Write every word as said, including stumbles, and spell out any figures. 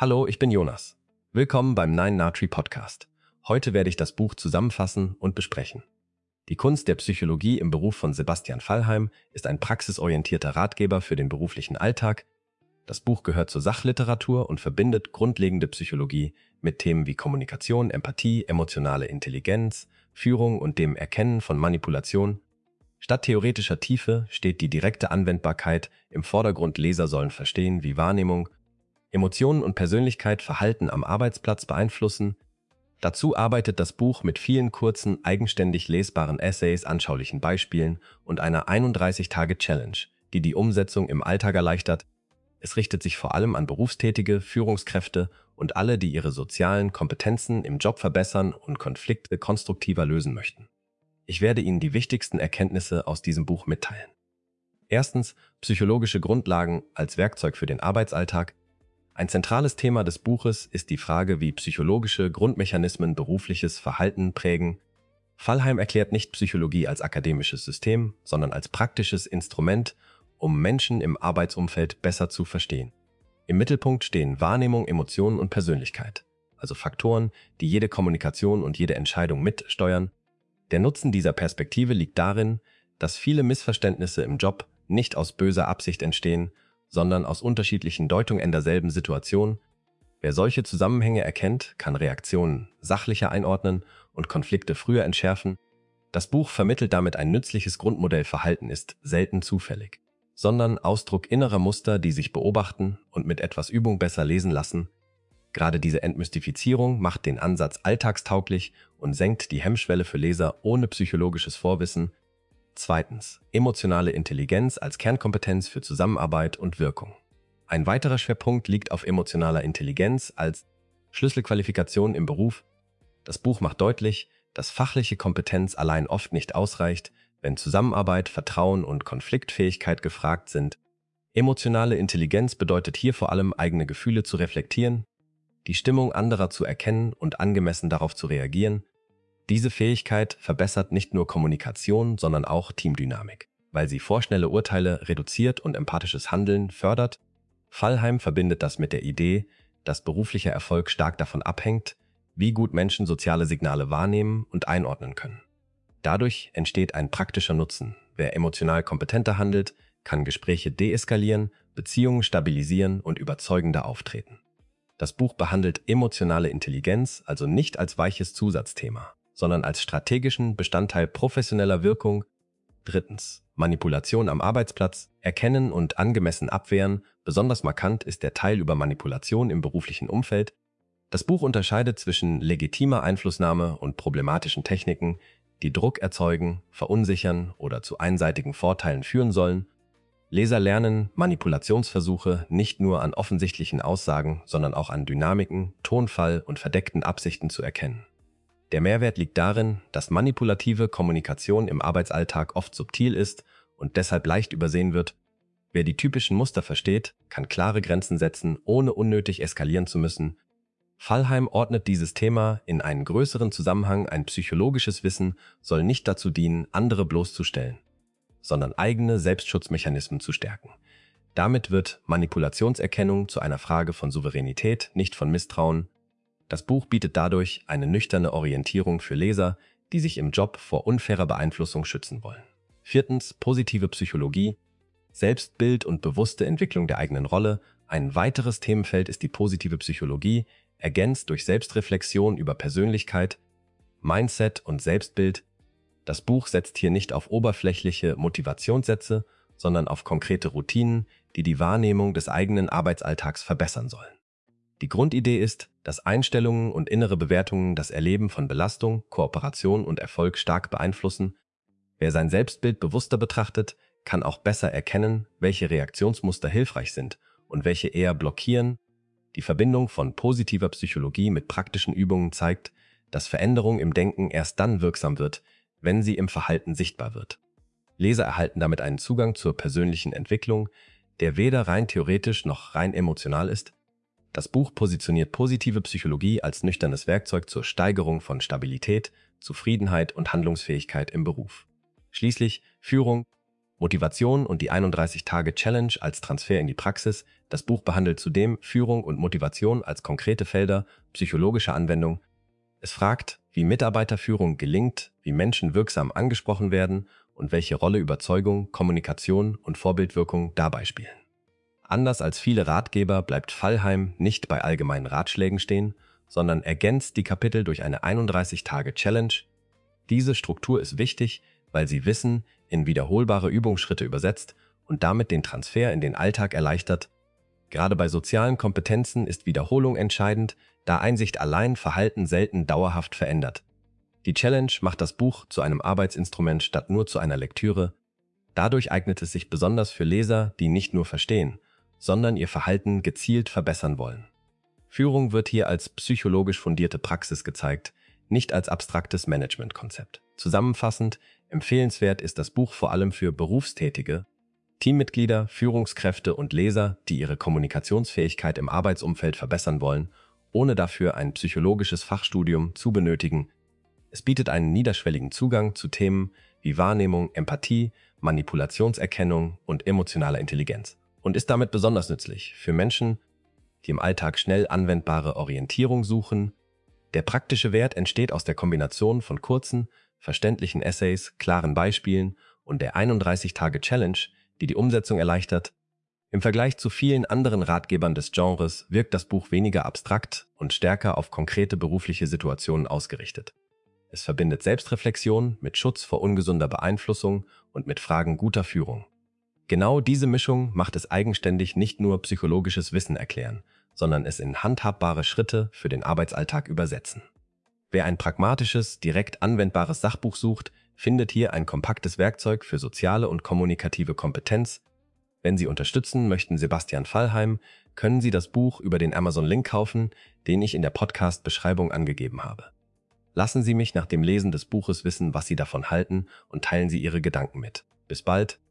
Hallo, ich bin Jonas. Willkommen beim Nine Natri Podcast. Heute werde ich das Buch zusammenfassen und besprechen. Die Kunst der Psychologie im Beruf von Sebastian Fallheim ist ein praxisorientierter Ratgeber für den beruflichen Alltag. Das Buch gehört zur Sachliteratur und verbindet grundlegende Psychologie mit Themen wie Kommunikation, Empathie, emotionale Intelligenz, Führung und dem Erkennen von Manipulation. Statt theoretischer Tiefe steht die direkte Anwendbarkeit im Vordergrund. Leser sollen verstehen, wie Wahrnehmung, Emotionen und Persönlichkeit Verhalten am Arbeitsplatz beeinflussen. Dazu arbeitet das Buch mit vielen kurzen, eigenständig lesbaren Essays, anschaulichen Beispielen und einer einunddreißig-Tage-Challenge, die die Umsetzung im Alltag erleichtert. Es richtet sich vor allem an berufstätige Führungskräfte und alle, die ihre sozialen Kompetenzen im Job verbessern und Konflikte konstruktiver lösen möchten. Ich werde Ihnen die wichtigsten Erkenntnisse aus diesem Buch mitteilen. Erstens, psychologische Grundlagen als Werkzeug für den Arbeitsalltag. Ein zentrales Thema des Buches ist die Frage, wie psychologische Grundmechanismen berufliches Verhalten prägen. Fallheim erklärt nicht Psychologie als akademisches System, sondern als praktisches Instrument, um Menschen im Arbeitsumfeld besser zu verstehen. Im Mittelpunkt stehen Wahrnehmung, Emotionen und Persönlichkeit, also Faktoren, die jede Kommunikation und jede Entscheidung mitsteuern. Der Nutzen dieser Perspektive liegt darin, dass viele Missverständnisse im Job nicht aus böser Absicht entstehen, sondern aus unterschiedlichen Deutungen in derselben Situation. Wer solche Zusammenhänge erkennt, kann Reaktionen sachlicher einordnen und Konflikte früher entschärfen. Das Buch vermittelt damit ein nützliches Grundmodell. Verhalten ist selten zufällig, sondern Ausdruck innerer Muster, die sich beobachten und mit etwas Übung besser lesen lassen. Gerade diese Entmystifizierung macht den Ansatz alltagstauglich und senkt die Hemmschwelle für Leser ohne psychologisches Vorwissen. Zweitens, emotionale Intelligenz als Kernkompetenz für Zusammenarbeit und Wirkung. Ein weiterer Schwerpunkt liegt auf emotionaler Intelligenz als Schlüsselqualifikation im Beruf. Das Buch macht deutlich, dass fachliche Kompetenz allein oft nicht ausreicht, wenn Zusammenarbeit, Vertrauen und Konfliktfähigkeit gefragt sind. Emotionale Intelligenz bedeutet hier vor allem, eigene Gefühle zu reflektieren, die Stimmung anderer zu erkennen und angemessen darauf zu reagieren. Diese Fähigkeit verbessert nicht nur Kommunikation, sondern auch Teamdynamik, weil sie vorschnelle Urteile reduziert und empathisches Handeln fördert. Fallheim verbindet das mit der Idee, dass beruflicher Erfolg stark davon abhängt, wie gut Menschen soziale Signale wahrnehmen und einordnen können. Dadurch entsteht ein praktischer Nutzen. Wer emotional kompetenter handelt, kann Gespräche deeskalieren, Beziehungen stabilisieren und überzeugender auftreten. Das Buch behandelt emotionale Intelligenz also nicht als weiches Zusatzthema, sondern als strategischen Bestandteil professioneller Wirkung. Drittens, Manipulation am Arbeitsplatz, erkennen und angemessen abwehren. Besonders markant ist der Teil über Manipulation im beruflichen Umfeld. Das Buch unterscheidet zwischen legitimer Einflussnahme und problematischen Techniken, die Druck erzeugen, verunsichern oder zu einseitigen Vorteilen führen sollen. Leser lernen Manipulationsversuche nicht nur an offensichtlichen Aussagen, sondern auch an Dynamiken, Tonfall und verdeckten Absichten zu erkennen. Der Mehrwert liegt darin, dass manipulative Kommunikation im Arbeitsalltag oft subtil ist und deshalb leicht übersehen wird. Wer die typischen Muster versteht, kann klare Grenzen setzen, ohne unnötig eskalieren zu müssen. Fallheim ordnet dieses Thema in einen größeren Zusammenhang. Ein psychologisches Wissen soll nicht dazu dienen, andere bloßzustellen, sondern eigene Selbstschutzmechanismen zu stärken. Damit wird Manipulationserkennung zu einer Frage von Souveränität, nicht von Misstrauen. Das Buch bietet dadurch eine nüchterne Orientierung für Leser, die sich im Job vor unfairer Beeinflussung schützen wollen. Viertens, positive Psychologie, Selbstbild und bewusste Entwicklung der eigenen Rolle. Ein weiteres Themenfeld ist die positive Psychologie, ergänzt durch Selbstreflexion über Persönlichkeit, Mindset und Selbstbild. Das Buch setzt hier nicht auf oberflächliche Motivationssätze, sondern auf konkrete Routinen, die die Wahrnehmung des eigenen Arbeitsalltags verbessern sollen. Die Grundidee ist, dass Einstellungen und innere Bewertungen das Erleben von Belastung, Kooperation und Erfolg stark beeinflussen. Wer sein Selbstbild bewusster betrachtet, kann auch besser erkennen, welche Reaktionsmuster hilfreich sind und welche eher blockieren. Die Verbindung von positiver Psychologie mit praktischen Übungen zeigt, dass Veränderung im Denken erst dann wirksam wird, wenn sie im Verhalten sichtbar wird. Leser erhalten damit einen Zugang zur persönlichen Entwicklung, der weder rein theoretisch noch rein emotional ist. Das Buch positioniert positive Psychologie als nüchternes Werkzeug zur Steigerung von Stabilität, Zufriedenheit und Handlungsfähigkeit im Beruf. Schließlich Führung Motivation und die einunddreißig-Tage-Challenge als Transfer in die Praxis. Das Buch behandelt zudem Führung und Motivation als konkrete Felder psychologischer Anwendung. Es fragt, wie Mitarbeiterführung gelingt, wie Menschen wirksam angesprochen werden und welche Rolle Überzeugung, Kommunikation und Vorbildwirkung dabei spielen. Anders als viele Ratgeber bleibt Fallheim nicht bei allgemeinen Ratschlägen stehen, sondern ergänzt die Kapitel durch eine einunddreißig-Tage-Challenge. Diese Struktur ist wichtig, weil sie Wissen in wiederholbare Übungsschritte übersetzt und damit den Transfer in den Alltag erleichtert. Gerade bei sozialen Kompetenzen ist Wiederholung entscheidend, da Einsicht allein Verhalten selten dauerhaft verändert. Die Challenge macht das Buch zu einem Arbeitsinstrument statt nur zu einer Lektüre. Dadurch eignet es sich besonders für Leser, die nicht nur verstehen, sondern ihr Verhalten gezielt verbessern wollen. Führung wird hier als psychologisch fundierte Praxis gezeigt, nicht als abstraktes Managementkonzept. Zusammenfassend, empfehlenswert ist das Buch vor allem für Berufstätige, Teammitglieder, Führungskräfte und Leser, die ihre Kommunikationsfähigkeit im Arbeitsumfeld verbessern wollen, ohne dafür ein psychologisches Fachstudium zu benötigen. Es bietet einen niederschwelligen Zugang zu Themen wie Wahrnehmung, Empathie, Manipulationserkennung und emotionaler Intelligenz und ist damit besonders nützlich für Menschen, die im Alltag schnell anwendbare Orientierung suchen. Der praktische Wert entsteht aus der Kombination von kurzen, verständlichen Essays, klaren Beispielen und der einunddreißig-Tage-Challenge, die die Umsetzung erleichtert. Im Vergleich zu vielen anderen Ratgebern des Genres wirkt das Buch weniger abstrakt und stärker auf konkrete berufliche Situationen ausgerichtet. Es verbindet Selbstreflexion mit Schutz vor ungesunder Beeinflussung und mit Fragen guter Führung. Genau diese Mischung macht es eigenständig nicht nur psychologisches Wissen erklären, sondern es in handhabbare Schritte für den Arbeitsalltag übersetzen. Wer ein pragmatisches, direkt anwendbares Sachbuch sucht, findet hier ein kompaktes Werkzeug für soziale und kommunikative Kompetenz. Wenn Sie unterstützen möchten Sebastian Fallheim, können Sie das Buch über den Amazon-Link kaufen, den ich in der Podcast-Beschreibung angegeben habe. Lassen Sie mich nach dem Lesen des Buches wissen, was Sie davon halten und teilen Sie Ihre Gedanken mit. Bis bald!